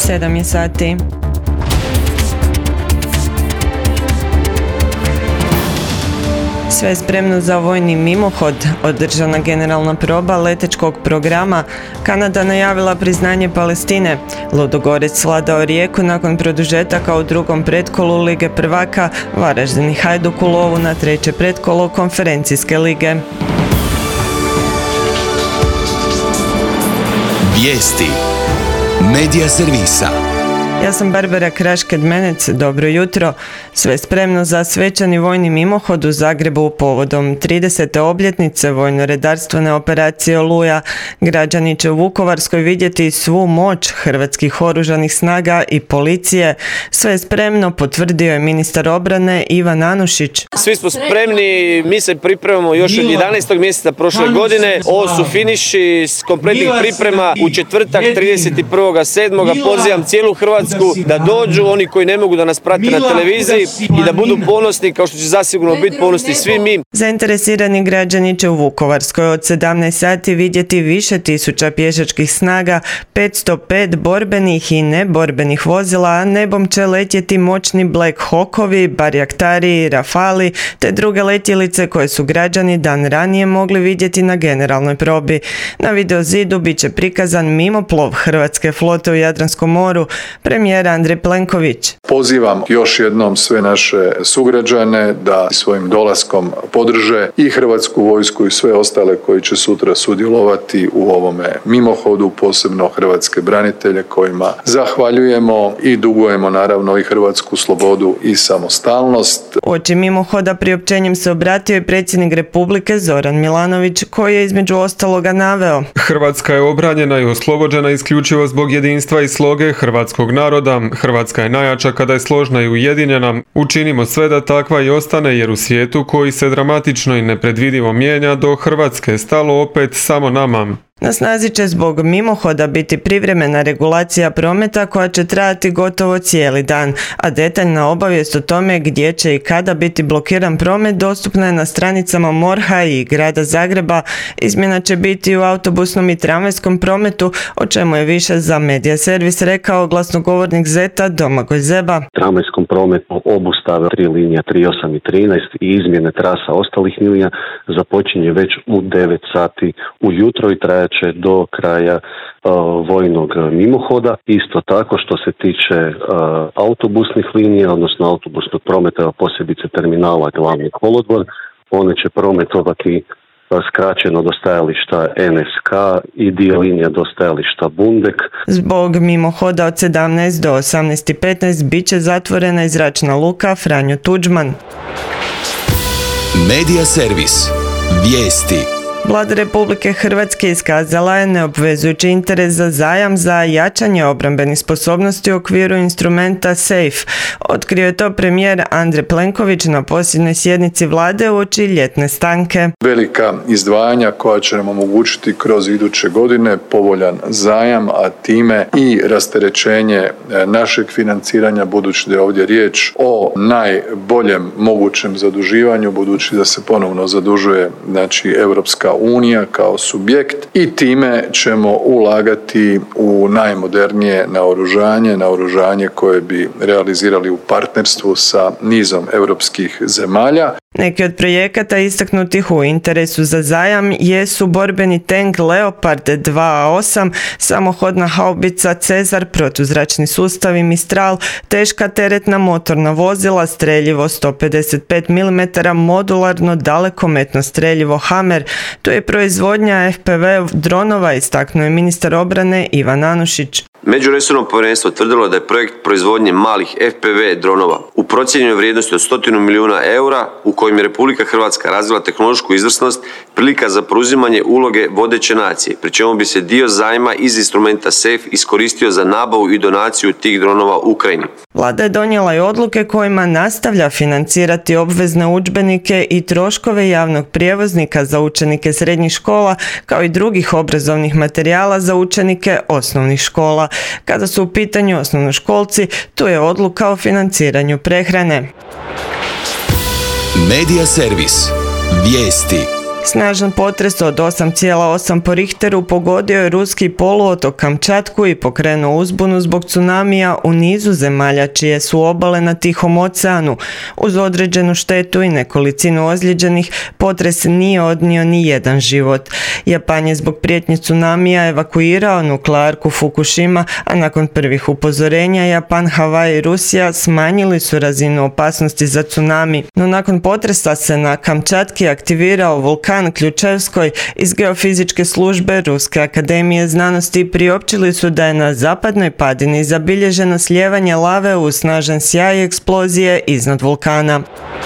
7 je sati. Sve je spremno za vojni mimohod, održana generalna proba letečkog programa, Kanada najavila priznanje Palestine, Ludogorec svladao Rijeku nakon produžetaka u drugom pretkolu Lige prvaka, Varaždin i Hajduk u lovu na treće pretkolo konferencijske lige. Vijesti Medija servisa. Ja sam Barbara Krašked-Menec, dobro jutro. Sve spremno za svečani vojni mimohod u Zagrebu povodom 30. obljetnice vojno-redarstvene operacije Oluja. Građani će u Vukovarskoj vidjeti svu moć hrvatskih oružanih snaga i policije. Sve je spremno, potvrdio je ministar obrane Ivan Anušić. Svi smo spremni, mi se pripremamo još od 11. mjeseca prošle godine. Ovo su finiši kompletnih priprema. U četvrtak 31.7. pozivam cijelu Hrvatsku da dođu, oni koji ne mogu da nas prate na televiziji i da budu ponosni, kao što će zasigurno biti ponosni svi mi. Zainteresirani građani će u Vukovarskoj od 17 sati vidjeti više tisuća pješačkih snaga, 505 borbenih i neborbenih vozila, a nebom će letjeti moćni Black Hawkovi, Barjaktari, Rafali te druge letjelice koje su građani dan ranije mogli vidjeti na generalnoj probi. Na videozidu bit će prikazan mimoplov hrvatske flote u Jadranskom moru. Premijer Andrej Plenković. Pozivam još jednom sve naše sugrađane da svojim dolaskom podrže i Hrvatsku vojsku i sve ostale koji će sutra sudjelovati u ovome mimohodu, posebno hrvatske branitelje kojima zahvaljujemo i dugujemo naravno i hrvatsku slobodu i samostalnost. Uoči mimohoda priopćenjem se obratio i predsjednik Republike Zoran Milanović, koji je između ostaloga naveo: Hrvatska je obranjena i oslobođena isključivo zbog jedinstva i sloge hrvatskog naroda. Hrvatska je najjača kada je složna i ujedinjena. Učinimo sve da takva i ostane, jer u svijetu koji se dramatično i nepredvidivo mijenja, do Hrvatske je stalo opet samo nama. Na snazi će zbog mimohoda biti privremena regulacija prometa koja će trajati gotovo cijeli dan, a detaljna obavijest o tome gdje će i kada biti blokiran promet dostupna je na stranicama MORH-a i Grada Zagreba. Izmjena će biti u autobusnom i tramvajskom prometu, o čemu je više za Medija servis rekao glasnogovornik ZET-a Domagoj Zeba. Tramvajskom prometu obustave 3 linija 38 i 13 i izmjene trasa ostalih linija započinje već u 9 sati ujutro i traje će do kraja vojnog mimohoda. Isto tako što se tiče autobusnih linija, odnosno autobusnog prometa, posebice terminala Glavni kolodvor, one će prometovati skraćeno do stajališta NSK i dio linija do stajališta Bundek. Zbog mimohoda od 17 do 18:15 bit će zatvorena i zračna luka Franjo Tuđman. Medija servis. Vijesti. Vlada Republike Hrvatske iskazala je neobvezujući interes za zajam za jačanje obrambenih sposobnosti u okviru instrumenta SAFE. Otkrio je to premijer Andrej Plenković na posljednjoj sjednici vlade uoči ljetne stanke. Velika izdvajanja koja će nam omogućiti kroz iduće godine povoljan zajam, a time i rasterećenje našeg financiranja, budući da je ovdje riječ o najboljem mogućem zaduživanju, budući da se ponovno zadužuje Europska unija kao subjekt i time ćemo ulagati u najmodernije naoružanje koje bi realizirali u partnerstvu sa nizom europskih zemalja. Neki od projekata istaknutih u interesu za zajam jesu borbeni tank Leopard 2A8, samohodna haubica Cezar, protuzračni sustavi Mistral, teška teretna motorna vozila, streljivo 155 mm, modularno dalekometno streljivo Hammer. To je proizvodnja FPV dronova, istaknuo je ministar obrane Ivan Anušić. Međuresorno povjerenstvo tvrdilo da je projekt proizvodnje malih FPV dronova u procijenjenoj vrijednosti od 100 milijuna eura, u kojim je Republika Hrvatska razvila tehnološku izvrsnost, prilika za preuzimanje uloge vodeće nacije, pri čemu bi se dio zajma iz instrumenta SAFE iskoristio za nabavu i donaciju tih dronova Ukrajini. Vlada je donijela i odluke kojima nastavlja financirati obvezne udžbenike i troškove javnog prijevoznika za učenike srednjih škola, kao i drugih obrazovnih materijala za učenike osnovnih škola. Kada su u pitanju osnovnoškolci, tu je odluka o financiranju prehrane. Medija servis. Vijesti. Snažan potres od 8,8 po Richteru pogodio je ruski poluotok Kamčatku i pokrenuo uzbunu zbog tsunamija u nizu zemalja čije su obale na Tihom oceanu. Uz određenu štetu i nekolicinu ozlijeđenih, potres nije odnio ni jedan život. Japan je zbog prijetnje tsunamija evakuirao nuklearku Fukushima, a nakon prvih upozorenja Japan, Havaj i Rusija smanjili su razinu opasnosti za tsunami. No nakon potresa se na Kamčatki aktivirao vulkan Ključevskoj. Iz geofizičke službe Ruske akademije znanosti priopćili su da je na zapadnoj padini zabilježeno slijevanje lave uz snažan sjaj eksplozije iznad vulkana.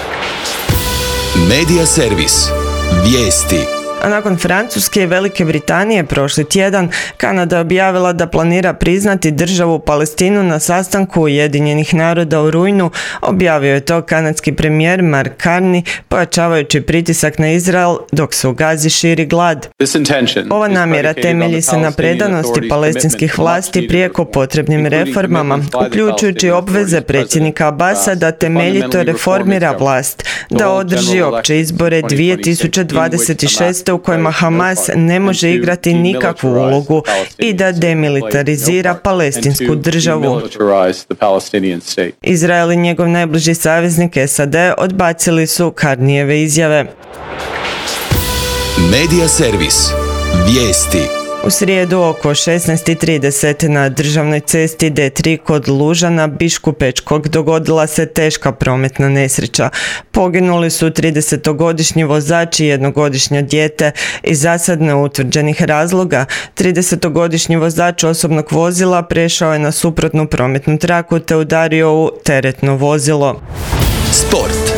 Medija servis. Vijesti. A nakon Francuske i Velike Britanije prošli tjedan, Kanada je objavila da planira priznati državu Palestinu na sastanku Ujedinjenih naroda u rujnu. Objavio je to kanadski premijer Mark Carney, pojačavajući pritisak na Izrael dok se u Gazi širi glad. Ova namjera temelji se na predanosti palestinskih vlasti prijeko potrebnim reformama, uključujući obveze predsjednika Abasa da temeljito reformira vlast, da održi opće izbore 2026. u kojima Hamas ne može igrati nikakvu ulogu i da demilitarizira palestinsku državu. Izrael i njegov najbliži saveznik SAD odbacili su Carneyjeve izjave. Medija servis. Vijesti. U srijedu oko 16:30 na državnoj cesti D3 kod Lužana Biškupečkog dogodila se teška prometna nesreća. Poginuli su 30-godišnji vozač i 1-godišnje dijete iz zasad neutvrđenih razloga. 30-godišnji vozač osobnog vozila prešao je na suprotnu prometnu traku te udario u teretno vozilo. Sport.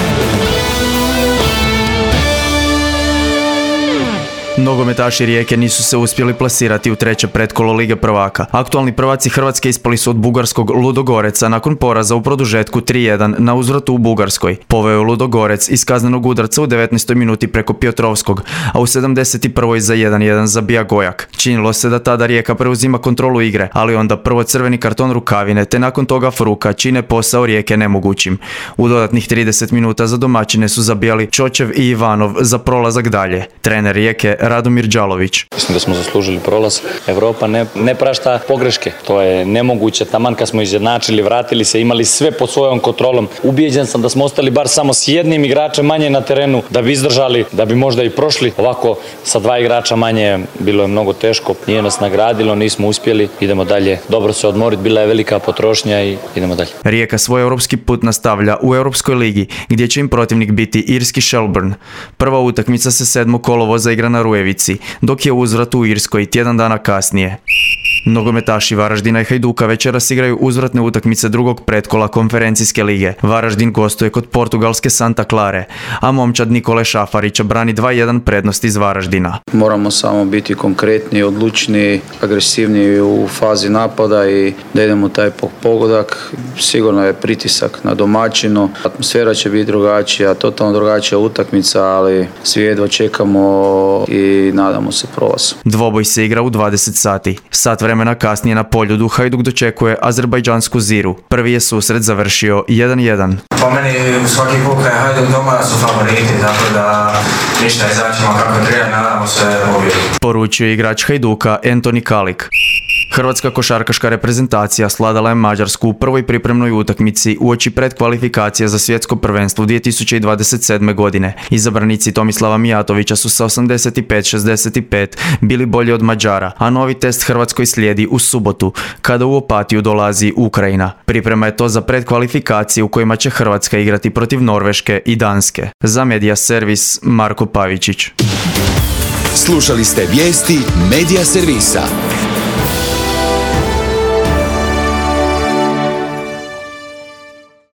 Nogometaši Rijeke nisu se uspjeli plasirati u treće pretkolo Lige prvaka. Aktualni prvaci Hrvatske ispali su od bugarskog Ludogoreca nakon poraza u produžetku 3:1 na uzvratu u Bugarskoj. Poveo je Ludogorec iz kaznenog udarca u 19. minuti preko Piotrovskog, a u 71. za 1:1 zabija Gojak. Činilo se da tada Rijeka preuzima kontrolu igre, ali onda prvo crveni karton Rukavine, te nakon toga Fruka čine posao Rijeke nemogućim. U dodatnih 30 minuta za domaćine su zabijali Čočev i Ivanov za prolazak dalje. Trener Rijeke Radomir Đalović. Mislim da smo zaslužili prolaz. Evropa ne prašta pogreške. To je nemoguće. Taman kad smo izjednačili, vratili se, imali sve pod svojom kontrolom. Ubijeđen sam da smo ostali bar samo s jednim igračem manje na terenu, da bi izdržali, da bi možda i prošli. Ovako sa 2 igrača manje bilo je mnogo teško. Nije nas nagradilo, nismo uspjeli. Idemo dalje. Dobro se odmoriti, bila je velika potrošnja i idemo dalje. Rijeka svoj europski put nastavlja u Europskoj ligi, gdje će im protivnik biti irski Shelbourne. Prva utakmica se 7. kolovoza igra na Rujevici, dok je uzvrat u Irskoj tjedan dana kasnije. Nogometaši Varaždina i Hajduka večeras igraju uzvratne utakmice drugog pretkola konferencijske lige. Varaždin gostuje kod portugalske Santa Clare, a momčad Nikole Šafarića brani 2:1 prednost iz Varaždina. Moramo samo biti konkretni, odlučni, agresivni u fazi napada i da idemo taj pogodak. Sigurno je pritisak na domaćinu, atmosfera će biti drugačija, totalno drugačija utakmica, ali svi jedva čekamo i nadamo se prolazu. Dvoboj se igra u 20 sati. Sat vremena kasnije na Poljudu Hajduk dočekuje azerbajdžansku Ziru. Prvi je susret završio 1:1. Po meni svaki put kad je Hajduk doma su favoriti, tako da ništa izaćemo kako treba, nadamo se pobjedi. Poručio je igrač Hajduka Antoni Kalik. Hrvatska košarkaška reprezentacija sladala je Mađarsku u prvoj pripremnoj utakmici uoči predkvalifikacija za svjetsko prvenstvo 2027. godine. Izabranici Tomislava Mijatovića su sa 85-65 bili bolji od Mađara, a novi test Hrvatskoj slijedi u subotu, kada u Opatiju dolazi Ukrajina. Priprema je to za predkvalifikacije u kojima će Hrvatska igrati protiv Norveške i Danske. Za Medija servis Marko Pavičić. Slušali ste vijesti Medija servisa.